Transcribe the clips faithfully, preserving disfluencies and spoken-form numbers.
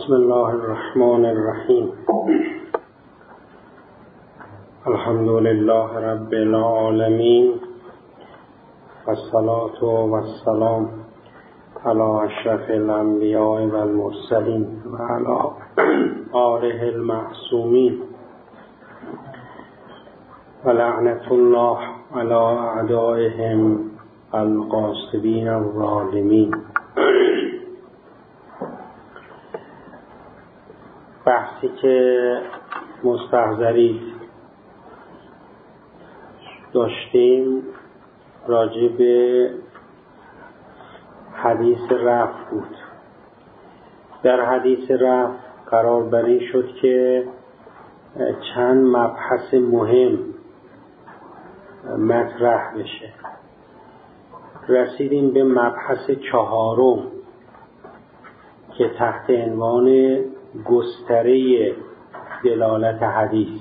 بسم الله الرحمن الرحیم. الحمد لله رب العالمین والصلاة والسلام علی اشرف الانبیاء والمرسلین و علی آله المعصومین و لعنت الله علی اعدائهم الغاصبین الظالمین. بحثی که مستحضری داشتیم راجع به حدیث رفع بود. در حدیث رفع قرار بر این شد که چند مبحث مهم مطرح بشه. رسیدیم به مبحث چهارم که تحت عنوان گستره دلالت حدیث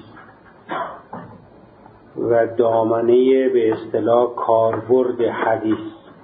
و دامنه به اصطلاح کاربرد حدیث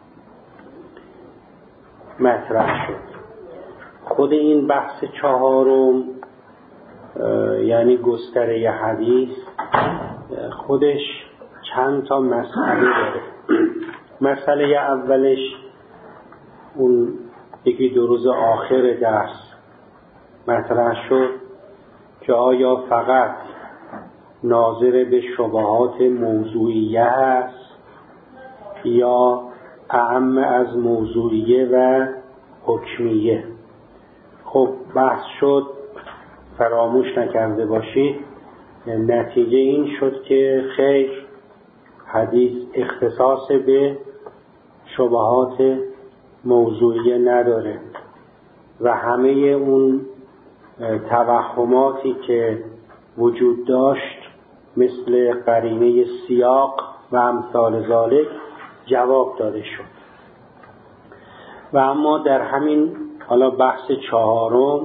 مطرح شد. خود این بحث چهارم یعنی گستره حدیث خودش چند تا مسئله داره. مسئله اولش اون یکی دو روز آخر درس مطرح شد که آیا فقط ناظر به شبهات موضوعیه هست یا اعم از موضوعیه و حکمیه. خب بحث شد، فراموش نکرده باشید، نتیجه این شد که خیر، حدیث اختصاص به شبهات موضوعیه نداره و همه اون توهماتی که وجود داشت مثل قرینه سیاق و امثال ذالک جواب داده شد. و اما در همین حالا بحث چهارم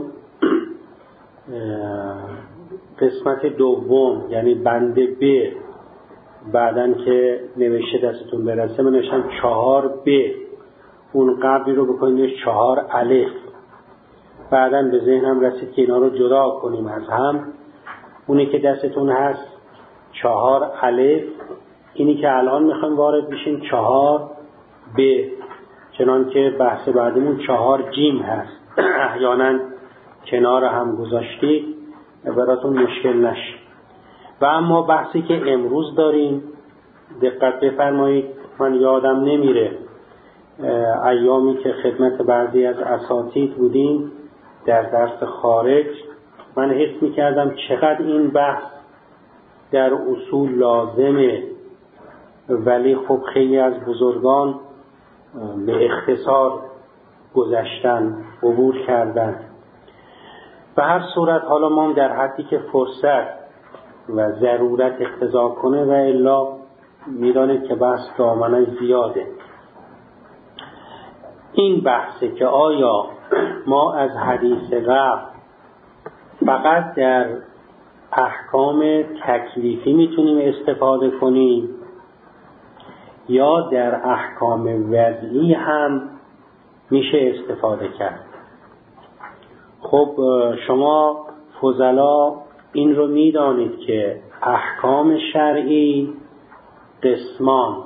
قسمت دوم یعنی بند ب، بعدن که نوشته دستتون برسه من نوشتم چهار ب، اون قبلی رو بکنید چهار الف. بعدن به ذهنم رسید که اینا رو جدا کنیم از هم. اونی که دستتون هست چهار الف، اینی که الان میخوایم وارد بشیم چهار ب، چنان که بحث بعدمون چهار جیم هست. احیانا کنار هم گذاشتید براتون مشکل نشه. و اما بحثی که امروز داریم دقت بفرمایید، من یادم نمیره ایامی که خدمت بعضی از اساتید بودیم در درس خارج من حس میکردم چقدر این بحث در اصول لازمه، ولی خب خیلی از بزرگان به اختصار گذشتن، عبور کردن. به هر صورت حالا ما در حدی که فرصت و ضرورت اقتضا کنه و الا میدانید که بحث دامنه زیاده. این بحثه که آیا ما از حدیث رفع فقط در احکام تکلیفی میتونیم استفاده کنیم یا در احکام وضعی هم میشه استفاده کرد. خب شما فضلا این رو میدانید که احکام شرعی قسمان،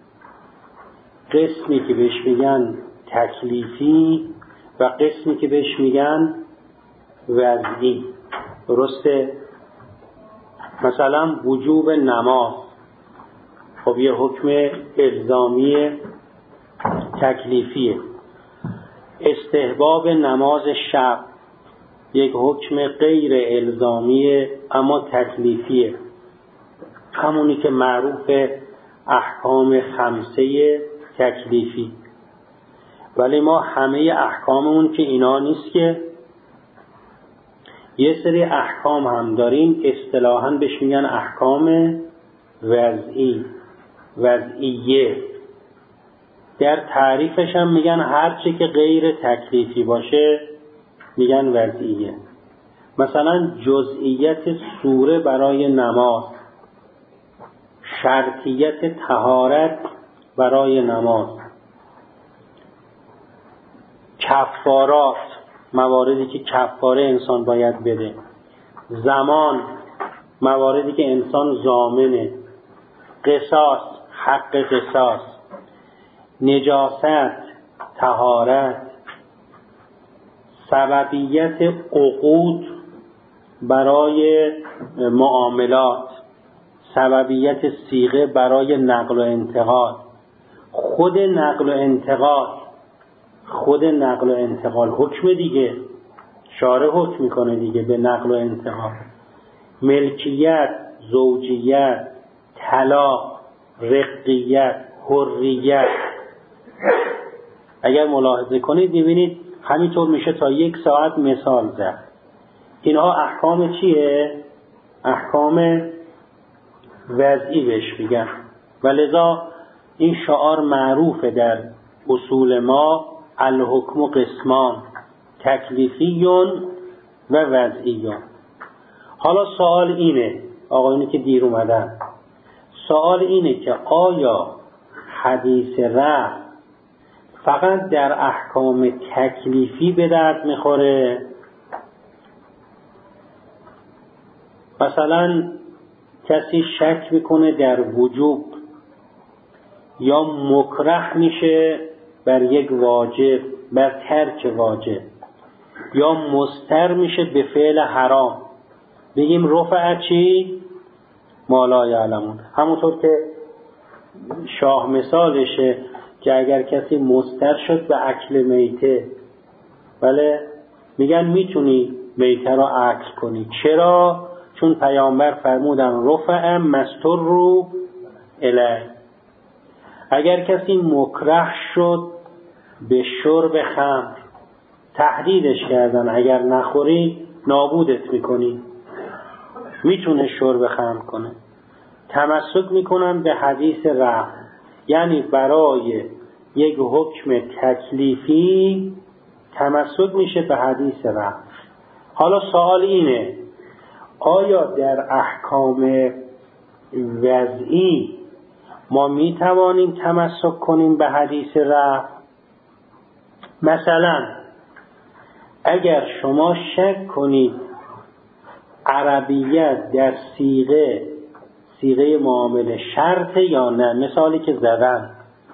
قسمی که بهش میگن تکلیفی و قسمی که بهش میگن وضعی. درسته؟ مثلا وجوب نماز خب یه حکم الزامی تکلیفیه. استحباب نماز شب یک حکم غیر الزامی اما تکلیفیه، همونی که معروف احکام خمسه تکلیفی. ولی ما همه احکاممون که اینا نیست، که یه سری احکام هم داریم اصطلاحاً بهش میگن احکام وضعی، وضعیه. در تعریفش هم میگن هر چی که غیر تکلیفی باشه میگن وضعیه. مثلا جزئیت سوره برای نماز، شرطیت طهارت برای نماز، کفارات مواردی که کفاره انسان باید بده، زمان مواردی که انسان ضامنه، قصاص حق قصاص، نجاست، طهارت، سببیت عقود برای معاملات، سببیت صیغه برای نقل و انتقال، خود نقل و انتقال خود نقل و انتقال حکم دیگه، شارع حکم میکنه دیگه به نقل و انتقال، ملکیت، زوجیت، طلاق، رقیت، حریت. اگر ملاحظه کنید ببینید همینطور میشه تا یک ساعت مثال زد. اینها احکام چیه؟ احکام وضعی بهش میگن و لذا این شعار معروفه در اصول ما، الحکم قسمان، تکلیفیون و وضعیون. حالا سوال اینه، آقایونی که دیر اومدن، سوال اینه که آیا حدیث رفع فقط در احکام تکلیفی به درد میخوره؟ مثلا کسی شک میکنه در وجوب یا مکره میشه بر یک واجب، بر ترک واجب، یا مضطر میشه به فعل حرام، بگیم رفع چی؟ ما لا یعلمون. همونطور که شاه مثالشه که اگر کسی مضطر شد به اکل میته، بله میگن میتونی میته را اکل کنی. چرا؟ چون پیامبر فرمودن رفع مستر رو الی. اگر کسی مکره شد به شرب خمر، تهدیدش کردن اگر نخوری نابودت میکنی، میتونه شرب خمر کنه. تمسک میکنن به حدیث رفع، یعنی برای یک حکم تکلیفی تمسک میشه به حدیث رفع. حالا سوال اینه، آیا در احکام وضعی ما میتوانیم تمسک کنیم به حدیث رفع؟ مثلا اگر شما شک کنید عربیت در صیغه صیغه معامله شرط یا نه، مثالی که زدن،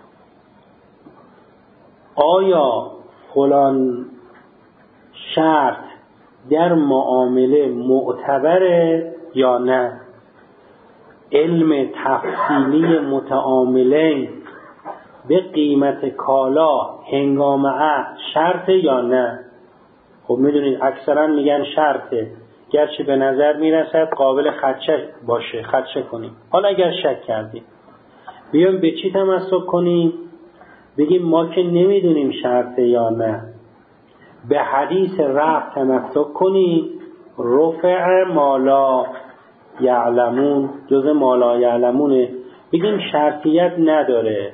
آیا فلان شرط در معامله معتبره یا نه، علم تفصیلی متعاملین به قیمت کالا هنگام عقد شرط یا نه؟ خب میدونید اکثرا میگن شرطه، گرچه به نظر میرسد قابل خدشه باشه، خدشه کنیم. حالا اگر شک کردیم بیایم به چی تمسک کنیم؟ بگیم ما که نمیدونیم شرطه یا نه، به حدیث رفع تمسک کنیم، رفع ما لا یعلمون، جز ما لا یعلمونه، بگیم شرطیت نداره،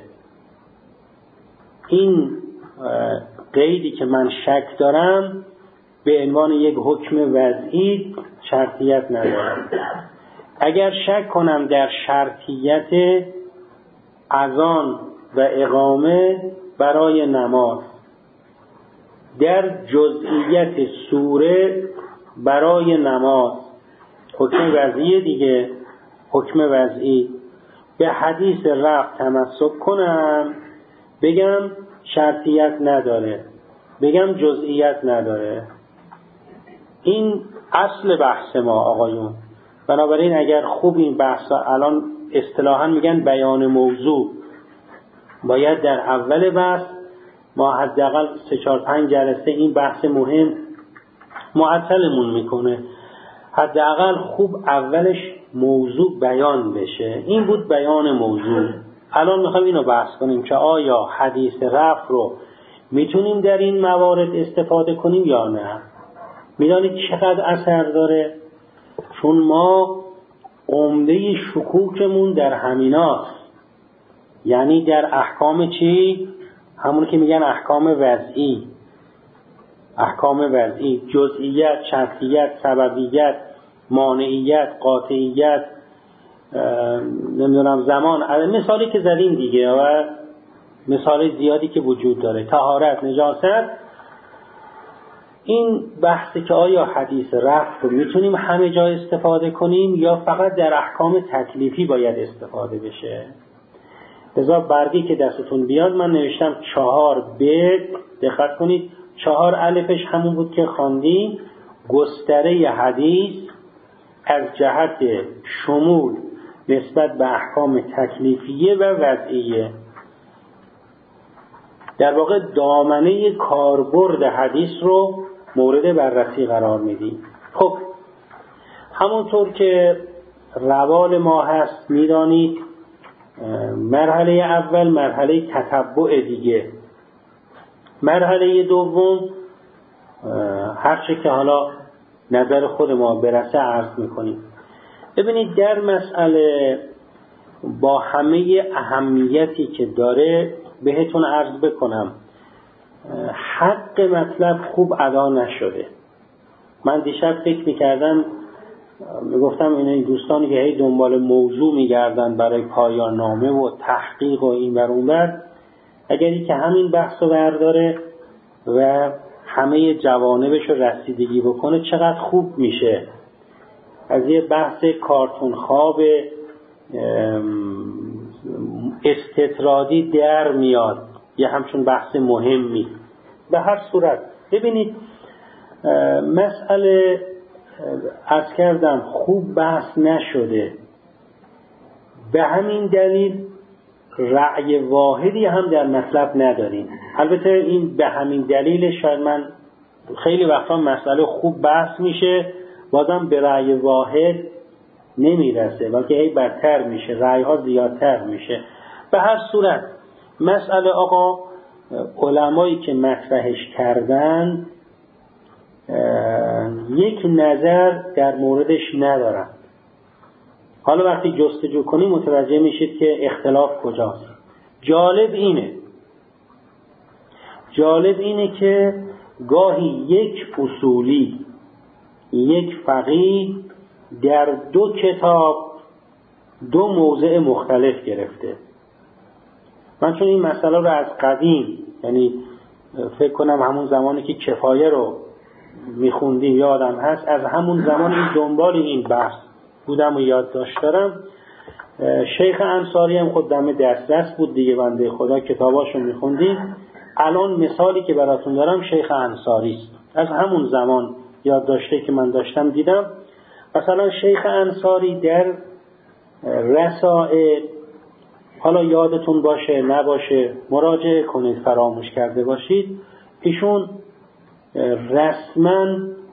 این قیدی که من شک دارم به عنوان یک حکم وضعی شرطیت نداره. اگر شک کنم در شرطیت اذان و اقامه برای نماز، در جزئیت سوره برای نماز، حکم وضعی دیگه، حکم وضعی، به حدیث رفع تمسک کنم، بگم شرطیت نداره، بگم جزئیت نداره. این اصل بحث ما آقایون. بنابراین اگر خوب این بحث الان اصطلاحاً میگن بیان موضوع، باید در اول بحث ما حداقل سه چهار پنج جلسه این بحث مهم معطلمون میکنه، حداقل خوب اولش موضوع بیان بشه. این بود بیان موضوع. الان میخوایم اینو بحث کنیم که آیا حدیث رفع رو میتونیم در این موارد استفاده کنیم یا نه. میدانید چقدر اثر داره؟ چون ما عمده شکوکمون در همیناست، یعنی در احکام چی؟ همون که میگن احکام وضعی، احکام وضعی، جزئیت، شرطیت، سببیت، مانعیت، قاطعیت، نمیدونم زمان، مثالی که زدیم دیگه و مثال زیادی که وجود داره، طهارت، نجاست. این بحثی که آیا حدیث رفع رو میتونیم همه جا استفاده کنیم یا فقط در احکام تکلیفی باید استفاده بشه. لذا برگی که دستتون بیاد من نوشتم چهار ب، دقت کنید چهار الفش همون بود که خواندیم، گستره حدیث از جهت شمول نسبت به احکام تکلیفیه و وضعیه، در واقع دامنه کاربرد حدیث رو مورد بررسی قرار میدیم. خب همونطور که روال ما هست میدانید مرحله اول مرحله تتبع دیگه، مرحله دوم هرچه که حالا نظر خود ما برسه عرض میکنیم. ببینید در مسئله با همه اهمیتی که داره بهتون عرض بکنم حق مطلب خوب ادا نشده. من دیشب فکر میکردم میگفتم این دوستانی که هی دنبال موضوع میگردن برای پایان نامه و تحقیق و این بر اون بر، اگری که همین بحث رو برداره و همه جوانبش رو رسیدگی بکنه چقدر خوب میشه. از یه بحث کارتون خواب استطرادی در میاد یه همچون بحث مهمی. به هر صورت ببینید مسئله عرض کردم خوب بحث نشده، به همین دلیل رأی واحدی هم در مطلب نداریم. البته این به همین دلیل شاید من خیلی وقتا مسئله خوب بحث میشه بازم به رأی واحد نمیرسه بلکه هی بدتر میشه، رأی ها زیادتر میشه. به هر صورت مسئله آقا علمایی که مطرحش کردن یک نظر در موردش ندارن. حالا وقتی جستجو کنیم متوجه میشید که اختلاف کجاست. جالب اینه جالب اینه که گاهی یک اصولی یک فقیه در دو کتاب دو موضع مختلف گرفته. من چون این مسئله رو از قدیم، یعنی فکر کنم همون زمانی که کفایه رو میخوندیم یادم هست، از همون زمان این دنبال این بحث بودم و یادداشت دارم. شیخ انصاری هم خود دم دسترس بود دیگه، بنده خدا کتاباشو میخوندیم. الان مثالی که براتون دارم شیخ انصاری است، از همون زمان یادداشته که من داشتم دیدم. مثلا شیخ انصاری در رسائل، حالا یادتون باشه نباشه مراجعه کنید فراموش کرده باشید، ایشون رسما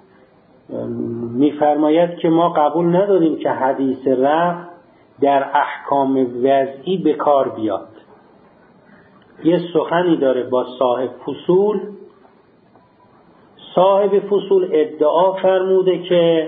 میفرماید که ما قبول نداریم که حدیث رفع در احکام وضعی به کار بیاد. یه سخنی داره با صاحب فصول. صاحب فصول ادعا فرموده که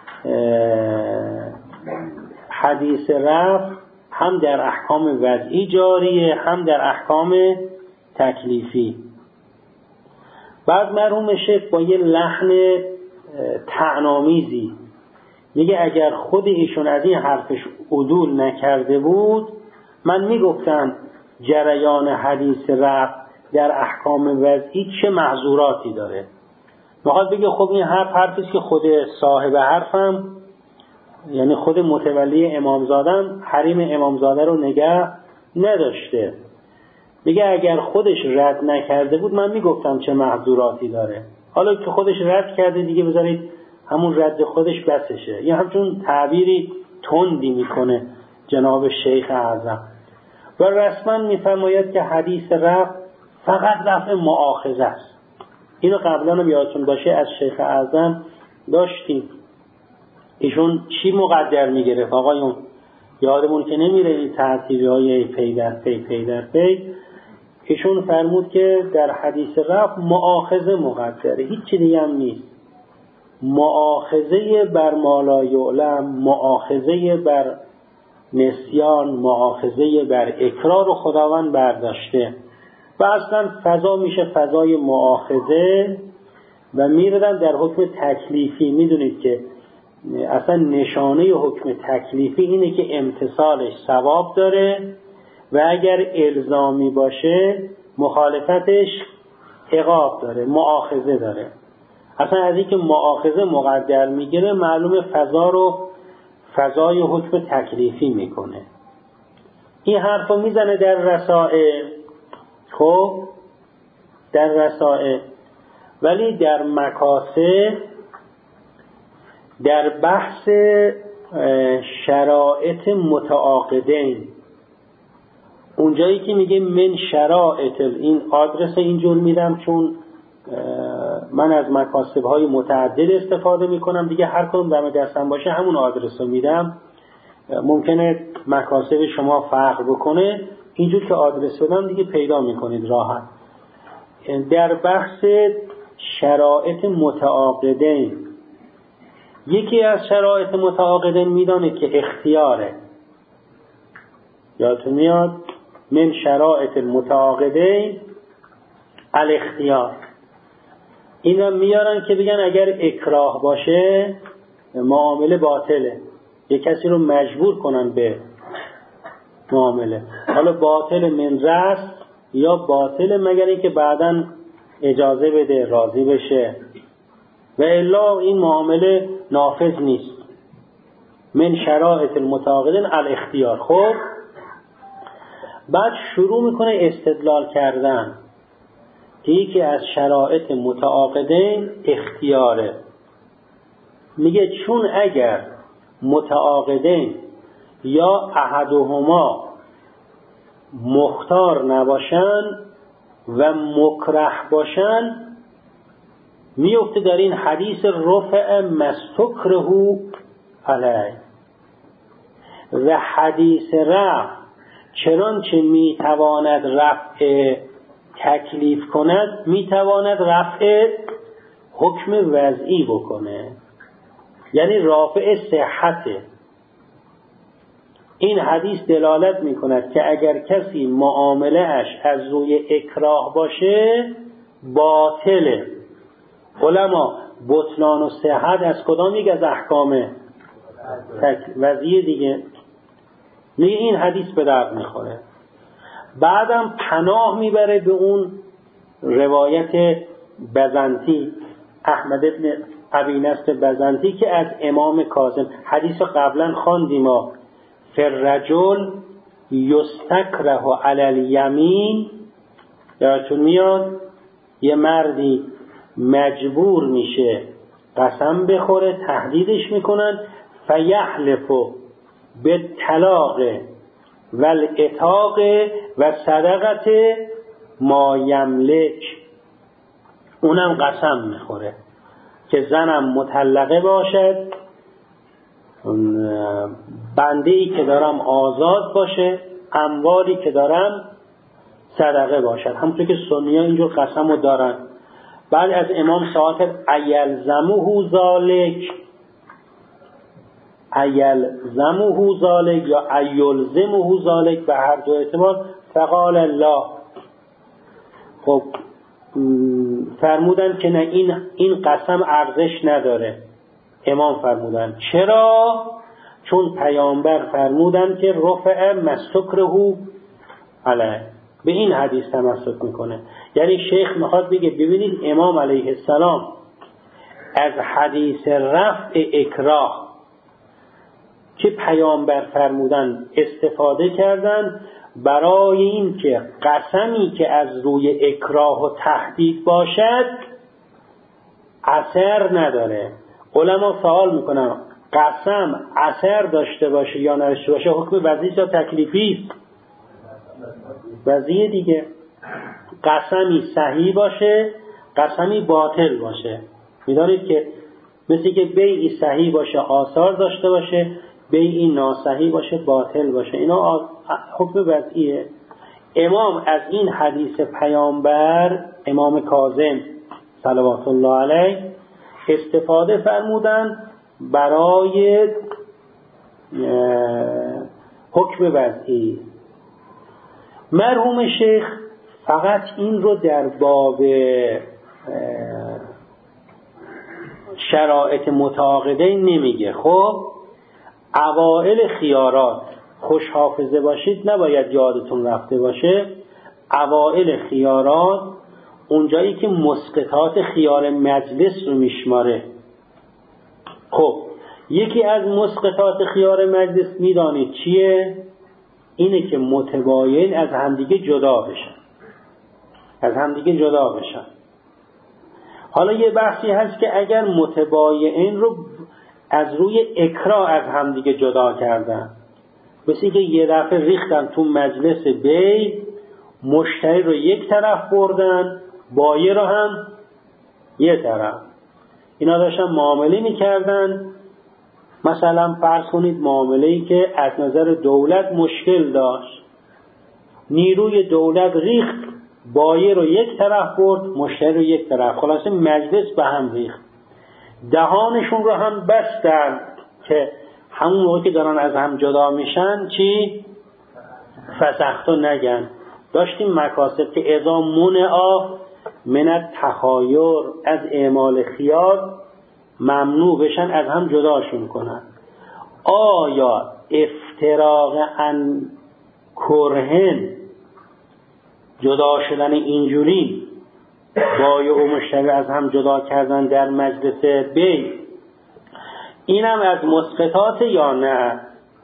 حدیث رفع هم در احکام وضعی جاریه هم در احکام تکلیفی. بعد مرحوم شیخ با یه لحن طعن‌آمیزی میگه اگر خود ایشون از این حرفش عدول نکرده بود من میگفتم جریان حدیث رفع در احکام وضعی چه محظوراتی داره. میخواد بگه خب این حرف حرفیست که خود صاحب حرفم، یعنی خود متولی امامزادم، حریم امامزاده رو نگه نداشته. میگه اگر خودش رد نکرده بود من میگفتم چه محظوراتی داره. حالا که خودش رد کرده دیگه بذارید همون رد خودش بسشه. یه همچون تعبیری تندی میکنه جناب شیخ اعظم و رسما میفرماید که حدیث رفع فقط رفع مؤاخذه است. اینو قبلا هم یادتون باشه از شیخ اعظم داشتیم. ایشون چی مقدر میگرفت آقایون؟ یادمون که نمیره این تعطیلی های پی در پی پی در پی. ایشون فرمود که در حدیث رفع مؤاخذه مقدره، هیچ چیز دیگه هم نیست. مؤاخذه بر ما لا یعلم، مؤاخذه بر نسیان، مؤاخذه بر اکرار خداوند برداشته و اصلا فضا میشه فضای مؤاخذه و میردن در حکم تکلیفی. میدونید که اصلا نشانه حکم تکلیفی اینه که امتثالش ثواب داره و اگر الزامی باشه مخالفتش عقاب داره، مؤاخذه داره. اصلا از اینکه مؤاخذه مقدر میگیره معلوم فضا رو فضای حکم تکلیفی میکنه. این حرف رو میزنه در رسائل، خب در رسائل، ولی در مکاسب در بحث شرائط متعاقدین اونجایی که میگه من شرائط، این آدرس اینجور میدم چون من از مکاسب های متعدد استفاده میکنم دیگه، هر کدوم دم دستم باشه همون آدرس رو میدم. ممکنه مکاسب شما فرق بکنه، اینجور که آدرس بدم دیگه پیدا میکنید راحت. در بحث شرائط متعاقدین، یکی از شرایط متعاقدین میدانید که اختیاره. یادتون میاد من شرایط المتعاقدین الاختیار. اینا میارن که بگن اگر اکراه باشه معامله باطله، یک کسی رو مجبور کنن به معامله، حالا باطل من رست یا باطل مگر اینکه بعداً اجازه بده راضی بشه، و الا این معامله نافذ نیست. من شرایط المتعاقدین الاختیار. خب بعد شروع میکنه استدلال کردن که یکی از شرایط متعاقدین اختیاره. میگه چون اگر متعاقدین یا احدهما مختار نباشن و مکره باشن، میفته در این حدیث رفع مستکره علی، و حدیث رفع چنانچه میتواند رفع تکلیف کند میتواند رفع حکم وضعی بکنه، یعنی رافع صحته. این حدیث دلالت میکند که اگر کسی معامله اش از روی اکراه باشه باطله. علما بطلان و صحت از کدام یک از احکام وضعی دیگه؟ میگه این حدیث به درد میخوره. بعدم پناه میبره به اون روایت بزنطی، احمد ابن ابی نصر بزنطی که از امام کاظم، حدیث قبلا خواندیم ما، فررجل یستکره علی الیمین، یادتون میاد یه مردی مجبور میشه قسم بخوره، تهدیدش میکنن، فیحلف به طلاق و الاتاق و صدقت ما یملک، اونم قسم میخوره که زنم مطلقه باشد، بنده‌ای که دارم آزاد باشه، اموالی که دارم صدقه باشد. همونطور که سنی‌ها اینجور قسم رو دارن. بعد از امام سوال ایلزمه ذالک، ایلزمه ذالک یا ایلزمه ذالک، به هر دو اعتبار، فقال الله. خب فرمودن که نه، این این قسم ارزش نداره. امام فرمودن چرا؟ چون پیامبر فرمودن که رفع مستکره علیه، به این حدیث تمسک میکنه. یعنی شیخ میخواد بگه ببینید امام علیه السلام از حدیث رفع اکراه که پیامبر فرمودن استفاده کردن برای این که قسمی که از روی اکراه و تهدید باشد اثر نداره. علما سوال میکنن قسم اثر داشته باشه یا نداشته باشه حکم وضعی یا تکلیفی است؟ وضعی دیگه. قسمی صحیح باشه قسمی باطل باشه. میدانید که مثل که بیعی صحیح باشه آثار داشته باشه، بیعی ناصحیح باشه باطل باشه، اینا حکم وضعیه. امام از این حدیث پیامبر، امام کاظم صلوات الله علیه، استفاده فرمودن برای حکم وضعی. مرحوم شیخ فقط این رو در باب شرایط متعاقدین نمیگه. خب اوائل خیارات، خوش حافظه باشید نباید یادتون رفته باشه، اوائل خیارات اونجایی که مسقطات خیار مجلس رو میشماره. خب یکی از مسقطات خیار مجلس میدانید چیه؟ اینه که متباین از همدیگه جدا بشن، از همدیگه جدا بشن. حالا یه بحثی هست که اگر متباین رو از روی اکراه از همدیگه جدا کردن، مثل اینکه یه دفعه ریختن تو مجلس بی، مشتری رو یک طرف بردن، بایع رو هم یه طرف، اینا داشتن معامله میکردن. مثلا فرض کنید معامله‌ای که از نظر دولت مشکل داشت، نیروی دولت ریخت، بایع رو یک طرف برد، مشتری رو یک طرف، خلاصه مجلس به هم ریخت. دهانشون رو هم بستن که همون موقع که دارن از هم جدا میشن چی؟ فسختو نگن. داشتیم مکاسب که اذا منعا من التخایر، از اعمال خیار ممنوع بشن، از هم جداشون کنن. آیا افتراق عن کرهن، جدا شدن اینجوری بایع و مشتری از هم جدا کردن در مجلس بی، اینم از مسقطات یا نه؟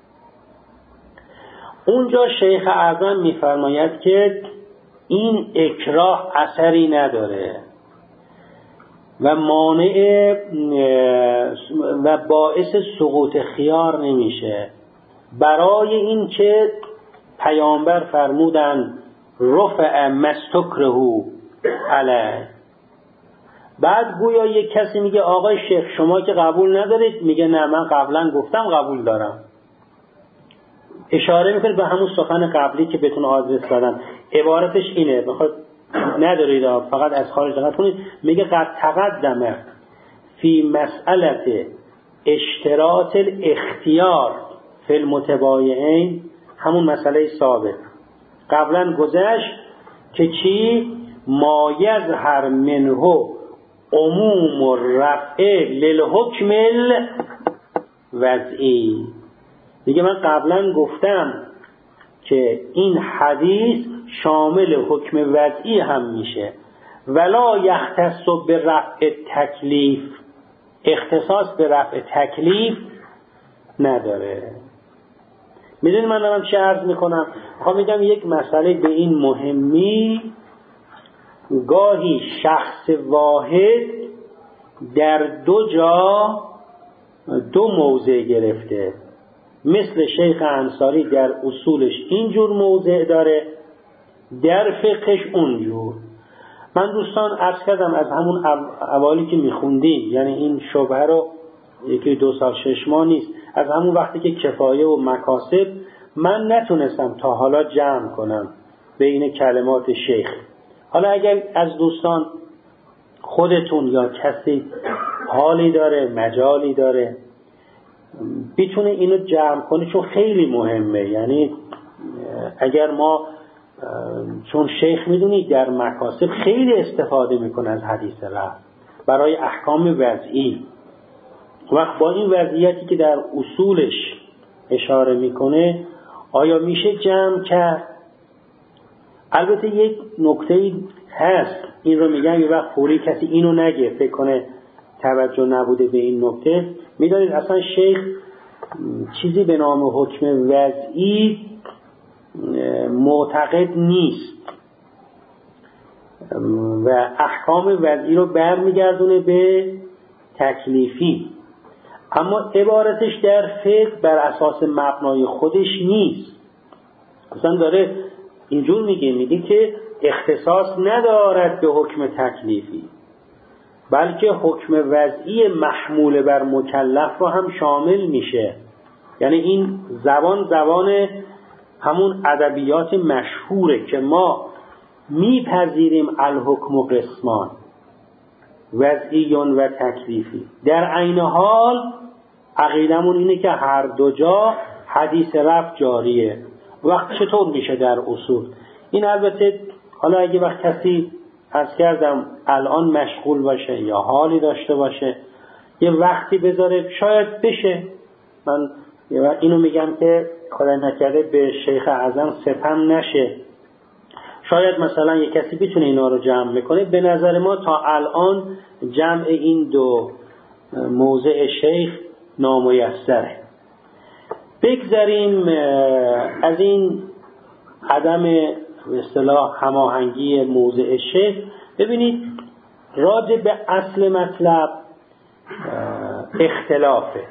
اونجا شیخ اعظم میفرماید که این اکراه اثری نداره و مانع و باعث سقوط خیار نمیشه، برای این که پیامبر فرمودن رفع مستکرهو علیه. بعد گویا یک کسی میگه آقای شیخ شما که قبول ندارید، میگه نه من قبلا گفتم قبول دارم. اشاره میکنه به همون سخن قبلی که بهتون آدرس دادم، عبارتش اینه، بخواد ندارید فقط از خارج دقت کنید. میگه قد تقدمه فی مسئله اشتراط الاختیار فی المتبایعین، همون مسئله ثابت قبلا گذشت که چی؟ ما یظهر منه عموم الرفع للحکم الوضعی. دیگه من قبلا گفتم که این حدیث شامل حکم وضعی هم میشه، ولا یختص به رفع تکلیف، اختصاص به رفع تکلیف نداره. میدونی من دارم چه عرض میکنم؟ میخوام میگم یک مسئله به این مهمی گاهی شخص واحد در دو جا دو موضع گرفته، مثل شیخ انصاری در اصولش اینجور موضع داره، در فقهش اونجور. من دوستان عرض کردم از همون اوالی که میخوندیم، یعنی این شبهه رو یکی دو سال شش ماه نیست، از همون وقتی که کفایه و مکاسب من نتونستم تا حالا جمع کنم بین کلمات شیخ. حالا اگر از دوستان خودتون یا کسی حالی داره، مجالی داره، بیتونه اینو جمع کنه، چون خیلی مهمه. یعنی اگر ما، چون شیخ میدونید در مکاسب خیلی استفاده میکنه از حدیث رفع برای احکام وضعی، وقت با این وضعیتی که در اصولش اشاره میکنه آیا میشه جمع کرد؟ البته یک نکته هست، این رو میگم یه وقت فوری کسی اینو نگه فکر کنه توجه نبوده به این نکته. میدانید اصلا شیخ چیزی به نام حکم وضعی معتقد نیست و احکام وضعی رو برمیگردونه به تکلیفی، اما عبارتش در فقه بر اساس مبنای خودش نیست. اصلا داره اینجور میگه، میگه که اختصاص ندارد به حکم تکلیفی، بلکه حکم وضعی محمول بر مکلف رو هم شامل میشه. یعنی این زبان زبان همون ادبیات مشهوره که ما میپذیریم الحکم و قسمان، وضعیون و تکلیفی. در عین حال عقیدمون اینه که هر دو جا حدیث رفع جاریه. وقت چطور میشه در اصول این؟ البته حالا اگه وقت کسی عرض کردم الان مشغول باشه یا حالی داشته باشه یه وقتی بذاره شاید بشه. من اینو میگم که خدای نکرده به شیخ اعظم ستم نشه، شاید مثلا یک کسی بتونه اینا رو جمع میکنه. به نظر ما تا الان جمع این دو موضع شیخ نامیسره. بگذاریم از این عدم به اصطلاح هماهنگی موضع شیخ. ببینید راجع به اصل مطلب اختلافه.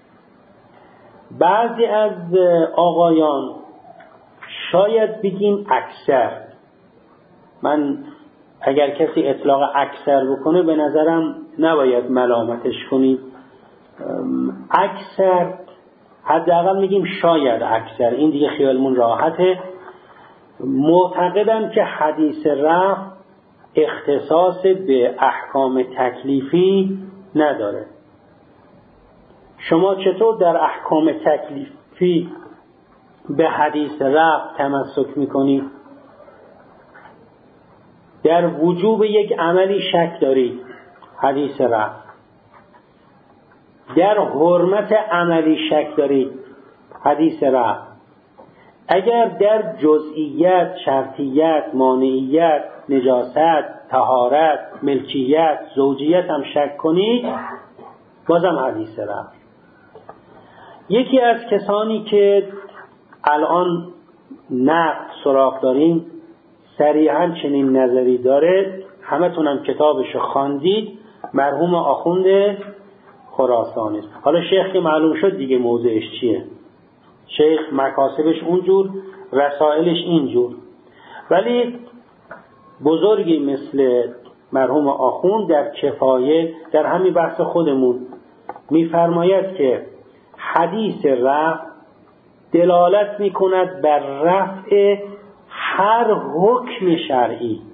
بعضی از آقایان شاید بگیم اکثر، من اگر کسی اطلاق اکثر بکنه به نظرم نباید ملامتش کنید. اکثر حداقل میگیم شاید اکثر، این دیگه خیالمون راحته. معتقدم که حدیث رفع اختصاص به احکام تکلیفی نداره. شما چطور در احکام تکلیفی به حدیث رفع تمسک میکنید؟ در وجوب یک عملی شک دارید، حدیث رفع. در حرمت عملی شک دارید، حدیث رفع. اگر در جزئیات، شرطیت، مانعیت، نجاست، طهارت، ملکیت، زوجیت هم شک کنید، بازم حدیث رفع. یکی از کسانی که الان نقد سراغ داریم صریحاً چنین نظری داره، همه تونم کتابشو خواندید، مرحوم آخوند خراسانی است. حالا شیخ که معلوم شد دیگه موضعش چیه. شیخ مکاسبش اونجور، رسائلش اینجور. ولی بزرگی مثل مرحوم آخوند در کفایه، در همین بحث خودمون میفرماید که حدیث رفع دلالت میکند بر رفع هر حکم شرعی،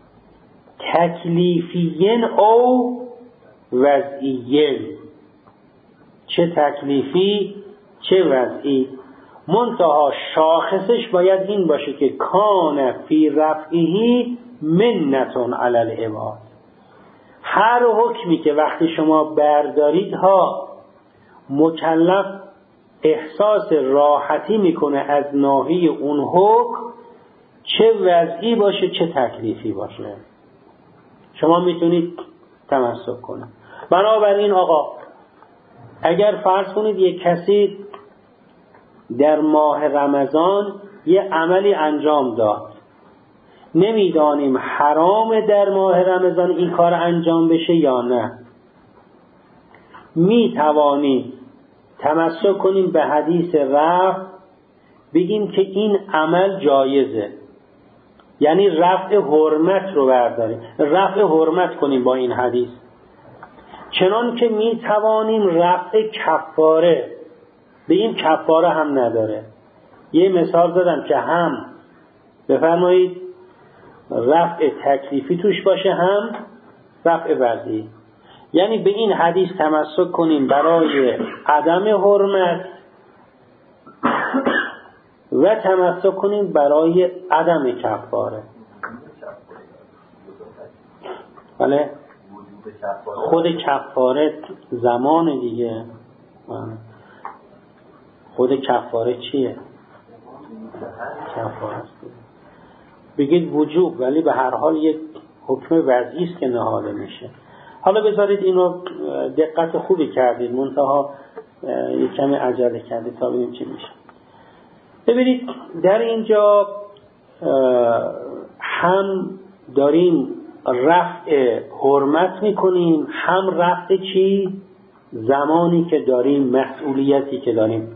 تکلیفیین او وضعیین، چه تکلیفی چه وضعی. منتها شاخصش باید این باشه که کان فی رفعهی منتون علی العباد. هر حکمی که وقتی شما بردارید ها مکلف احساس راحتی میکنه از ناحیه اون حکم، چه وضعی باشه چه تکلیفی باشه، شما میتونید تمسک کنید. بنابراین آقا اگر فرض کنید یک کسی در ماه رمضان یه عملی انجام داد، نمیدانیم حرام در ماه رمضان این کار انجام بشه یا نه، میتوانیم تمسک کنیم به حدیث رفع، بگیم که این عمل جایزه، یعنی رفع حرمت رو برداریم، رفع حرمت کنیم با این حدیث. چنان که میتوانیم رفع کفاره، به این کفاره هم نداره. یه مثال زدم که هم بفرمایید رفع تکلیفی توش باشه هم رفع وضعی، یعنی به این حدیث تمسک کنیم برای عدم حرمت و تمسک کنیم برای عدم کفاره. بله خود کفاره زمان دیگه، خود کفاره چیه؟ کفاره است بگید وجوب، ولی به هر حال یک حکم وضعی است که نهاده میشه. حالا بذارید اینو دقت خوبی کردید، منتها یک کمی عجله کردید تا ببینیم چی میشه. ببینید در اینجا هم داریم رفع حرمت میکنیم، هم رفع چی؟ زمانی که داریم، مسئولیتی که داریم.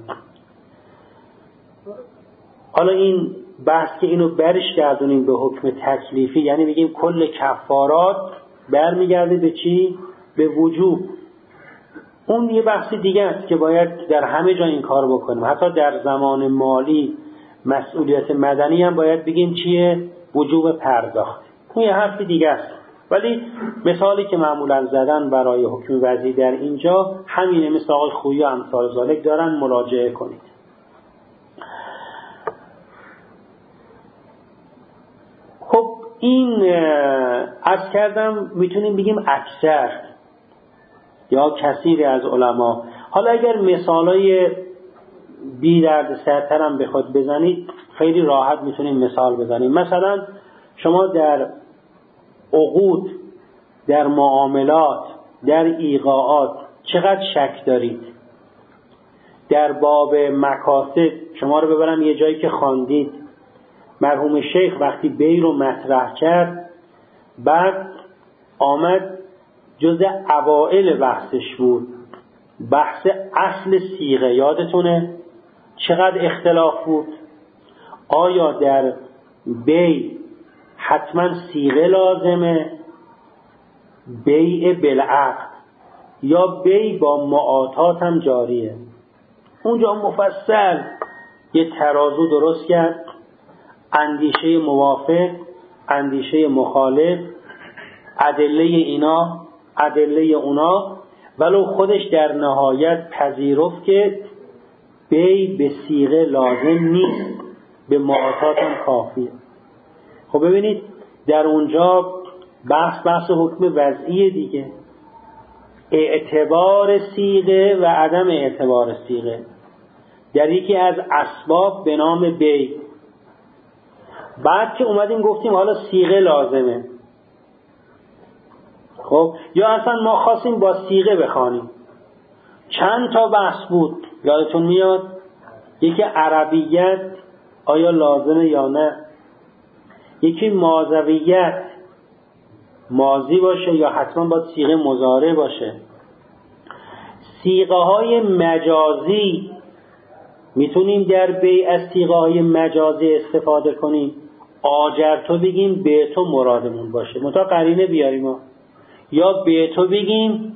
حالا این بحث که اینو برش گردونیم به حکم تکلیفی، یعنی بگیم کل کفارات برمیگرده به چی؟ به وجوب. اون یه بحث دیگه است که باید در همه جا این کار بکنیم، حتی در زمان مالی مسئولیت مدنی هم باید بگیم چیه؟ وجوب پرداخت. اون یه حرف دیگه است، ولی مثالی که معمولا زدن برای حکم وضعی در اینجا همینه، مثل آقای خویی و امثال ذالک دارن، مراجعه کنید. خب این عرض کردم میتونیم بگیم اکثر یا کثیر از علما. حالا اگر مثالای بی درد سرتر هم بخواد بزنید خیلی راحت میتونیم مثال بزنیم. مثلا شما در عقود، در معاملات، در ایقاعات چقدر شک دارید؟ در باب مکاسب شما رو ببرم یه جایی که خواندید، مرحوم شیخ وقتی بی رو مطرح کرد، بعد آمد جز اوائل بحثش بود بحث اصل صیغه. یادتونه چقدر اختلاف بود؟ آیا در بی حتما صیغه لازمه، بیع بالعقد، یا بی با معاطات هم جاریه؟ اونجا مفصل یه ترازو درست کرد، اندیشه موافق، اندیشه مخالف، ادله اینا، ادله اونا، ولو خودش در نهایت پذیرفت که بی به صیغه لازم نیست، به معاطات هم کافیه. خب ببینید در اونجا بحث بحث حکم وضعی دیگه، اعتبار صیغه و عدم اعتبار صیغه در یکی از اسباب به نام بی. بعد که اومدیم گفتیم حالا صیغه لازمه، خب یا اصلا ما خواستیم با صیغه بخوانیم. چند تا بحث بود یادتون میاد؟ یکی عربیت آیا لازمه یا نه، یکی ماضویت ماضی باشه یا حتما باید صیغه مضارع باشه، صیغه های مجازی میتونیم در بیع از صیغه های مجازی استفاده کنیم، آجر تو بگیم به تو مرادمون باشه متا قرینه بیاریم ها. یا به تو بگیم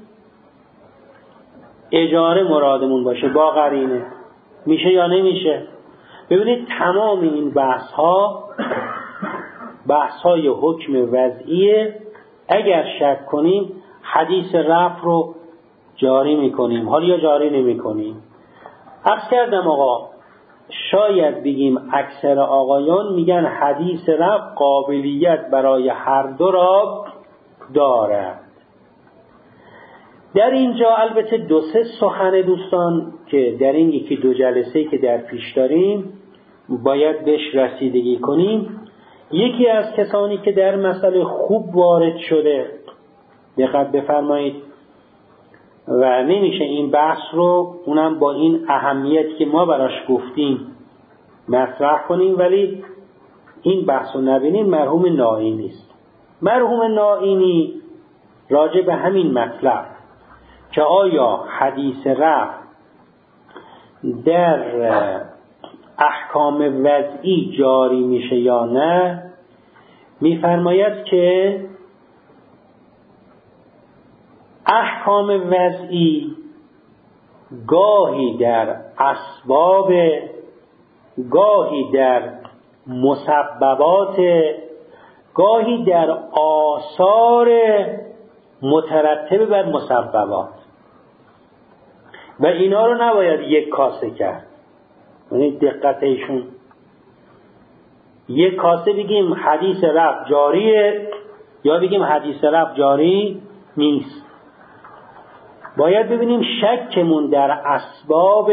اجاره مرادمون باشه با قرینه، میشه یا نمیشه؟ ببینید تمام این بحث ها بحث های حکم وضعیه. اگر شک کنیم حدیث رفع رو جاری میکنیم، حالا یا جاری نمیکنیم. عرض کردم آقا شاید بگیم اکثر آقایان میگن حدیث رفع قابلیت برای هر دو را دارد. در اینجا البته دو سه سخن دوستان که در این یکی دو جلسه که در پیش داریم باید بهش رسیدگی کنیم. یکی از کسانی که در مسئله خوب وارد شده، دقت بفرمایید، و نمیشه این بحث رو اونم با این اهمیت که ما براش گفتیم مطرح کنیم ولی این بحث رو نبینیم، مرحوم نائینی است. مرحوم نائینی راجع به همین مطلب که آیا حدیث رفع در احکام وضعی جاری میشه یا نه، میفرماید که احکام وضعی گاهی در اسباب، گاهی در مسببات، گاهی در آثار مترتب بر مسببات و اینا رو نباید یک کاسه کرد. یعنی دقت ایشون، یک کاسه بگیم حدیث رفع جاریه یا بگیم حدیث رفع جاری نیست. باید ببینیم شکمون در اسباب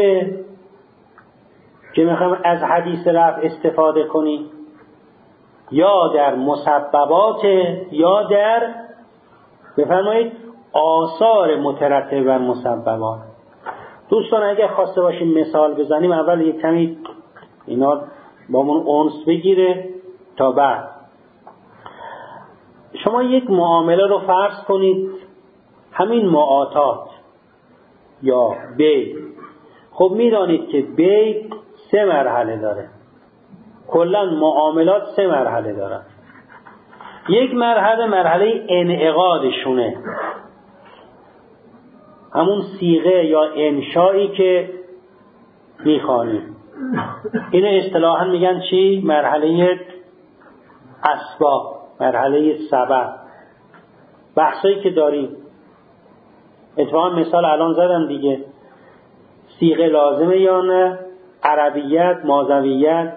که میخوایم از حدیث رفع استفاده کنیم یا در مسببات یا در بفرمایید آثار مترتب بر مسببات. دوستان اگه خواسته باشیم مثال بزنیم، اول یک کمی اینا بامون اونس بگیره تا بعد. شما یک معامله رو فرض کنید، همین معاطات یا بی، خب میدانید که بی سه مرحله داره، کلا معاملات سه مرحله دارن. یک مرحله مرحله انعقادشونه، همون صیغه یا انشایی که میخوانیم، اینو اصطلاحاً میگن چی؟ مرحله اسباب، مرحله سبب. بحثایی که داریم اتفاقا مثال الان زدم دیگه، صیغه لازمه یا نه، عربیت، ماضویت،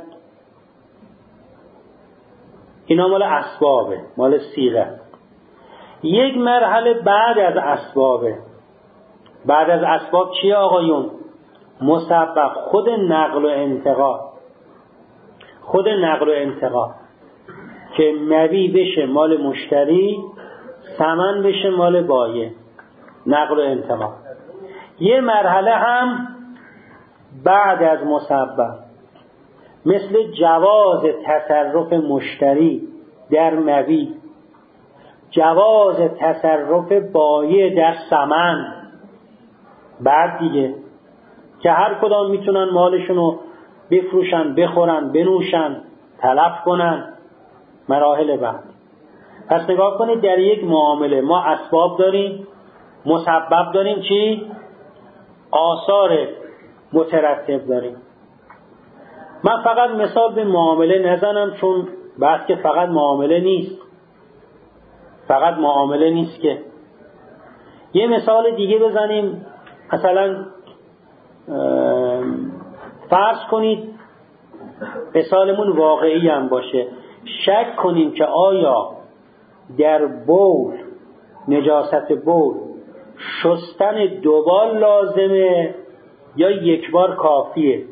اینا مال اسبابه، مال صیغه. یک مرحله بعد از اسبابه. بعد از اسباب چیه آقایون؟ مسبب، خود نقل و انتقال. خود نقل و انتقال که مبی بشه مال مشتری، ثمن بشه مال بایع، نقل و انتقال. یه مرحله هم بعد از مسبب، مثل جواز تصرف مشتری در مبی، جواز تصرف بایع در ثمن، بعد دیگه که هر کدام میتونن مالشونو بفروشن، بخورن، بنوشن، تلف کنن. مراحل بعد. پس نگاه کنید در یک معامله ما اسباب داریم، مسبب داریم، چی؟ آثار مترتب داریم. من فقط مثال به معامله نزنم چون بحث که فقط معامله نیست، فقط معامله نیست که. یه مثال دیگه بزنیم. مثلا فرض کنید مثالمون واقعی هم باشه، شک کنیم که آیا در بول، نجاست بول، شستن دوبار لازمه یا یک بار کافیه.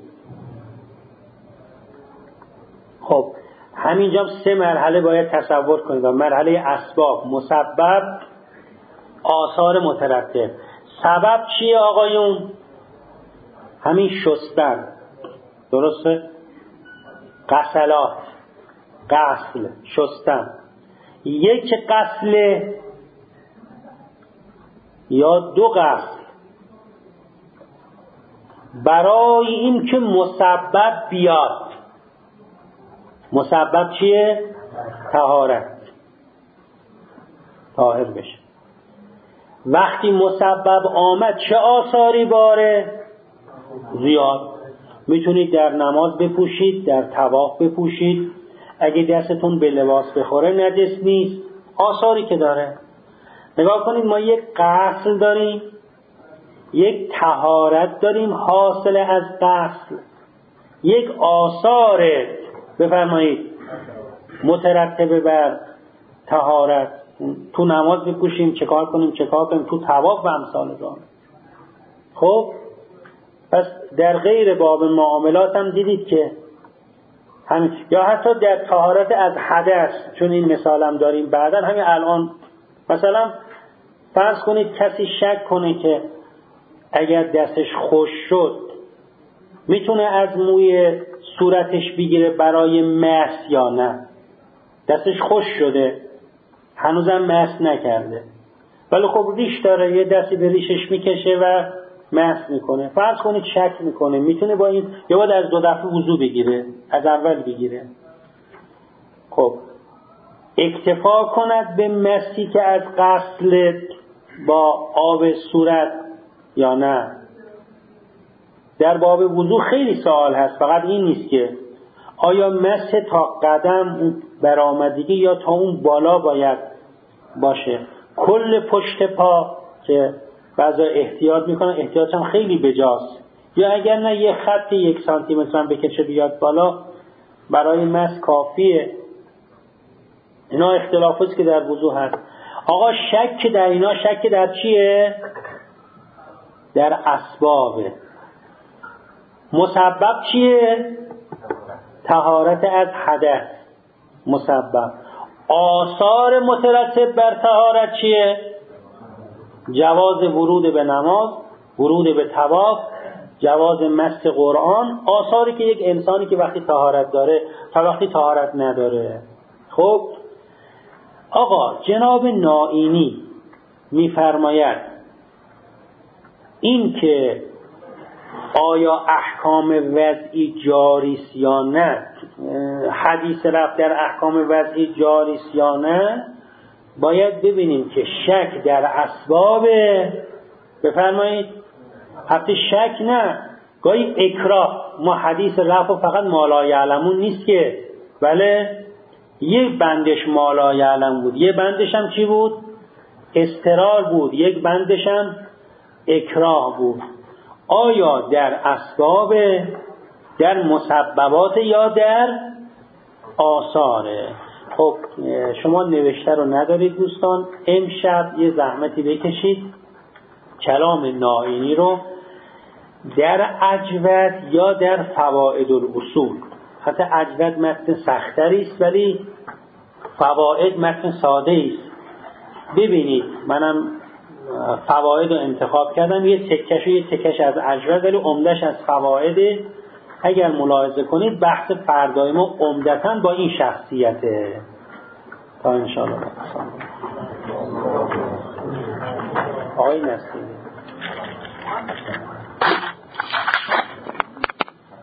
خب همینجا سه مرحله باید تصور کنید. مرحله اسباب، مسبب، آثار مترتب. سبب چیه آقایون؟ همین شستن، درسته؟ غسلات، غسل، شستن. یک غسل یا دو غسل برای این که مسبب بیاد. مسبب چیه؟ طهارت، طاهر بشه. وقتی مسبب آمد چه آثاری باره؟ زیاد. میتونید در نماز بپوشید، در طواف بپوشید، اگه دستتون به لباس بخوره نجس نیست. آثاری که داره. نگاه کنید ما یک غسل داریم، یک طهارت داریم حاصل از غسل، یک آثار بفرمایید مترتبه بر طهارت. تو نماز بپوشیم چه کار کنیم، چه کار کنیم، تو طواف و امثال ذالک. خب پس در غیر باب معاملات هم دیدید که همین، یا حتی در طهارت از حدث، چون این مثال هم داریم بعدا. همین الان مثلا فرض کنید کسی شک کنه که اگر دستش خوش شد میتونه از موی صورتش بگیره برای مس یا نه. دستش خوش شده، هنوزم مس نکرده، ولی خب ریش داره، یه دستی به ریشش میکشه و مس میکنه. فرض کنید شک میکنه میتونه با این یا باید از دو دفعه وضو بگیره، از اول بگیره. خب اکتفا کند به مسی که از غسل با آب صورت یا نه؟ در باب وضو خیلی سوال هست، فقط این نیست که آیا مس تا قدم اون برآمدگی یا تا اون بالا باید باشه، کل پشت پا که بعضا احتیاط میکنن، احتیاط هم خیلی بجاست، یا اگر نه یه خط یک سانتی متر هم بکشه بیاد بالا برای مس کافیه. اینا اختلافاتی که در وضو هست. آقا شک در اینا، شک در چیه؟ در اسبابه. مسبب چیه؟ طهارت از حدث، مسبب. آثار مترتب بر طهارت چیه؟ جواز ورود به نماز، ورود به طواف، جواز مس قرآن. آثاری که یک انسانی که وقتی طهارت داره تا وقتی طهارت نداره. خب آقا جناب نائینی میفرماید این که آیا احکام وضعی جاری است یا نه، حدیث رفت در احکام وضعی جاری است یا نه، باید ببینیم که شک در اسباب، بفرمایید، حتی شک نه، گاهی اکراه. ما حدیث رفت فقط ما لا یعلمون نیست که، بله یک بندش ما لا یعلم بود، یک بندش هم چی بود؟ اضطرار بود، یک بندش هم اکراه بود. آیا در اسباب، در مسببات یا در آثاره؟ خب شما نوشته رو ندارید دوستان، امشب یه زحمتی بکشید کلام نائینی رو در اجود یا در فوائد الاصول، حتی اجود متن سختری است ولی فواید متن ساده است. ببینید منم فواید رو انتخاب کردم، یه تکش و یه تکش از اجوبه، ولی عمدش از فواید. اگر ملاحظه کنید بحث فردای ما عمدتاً با این شخصیته. تا انشاءالله آقای نسیمی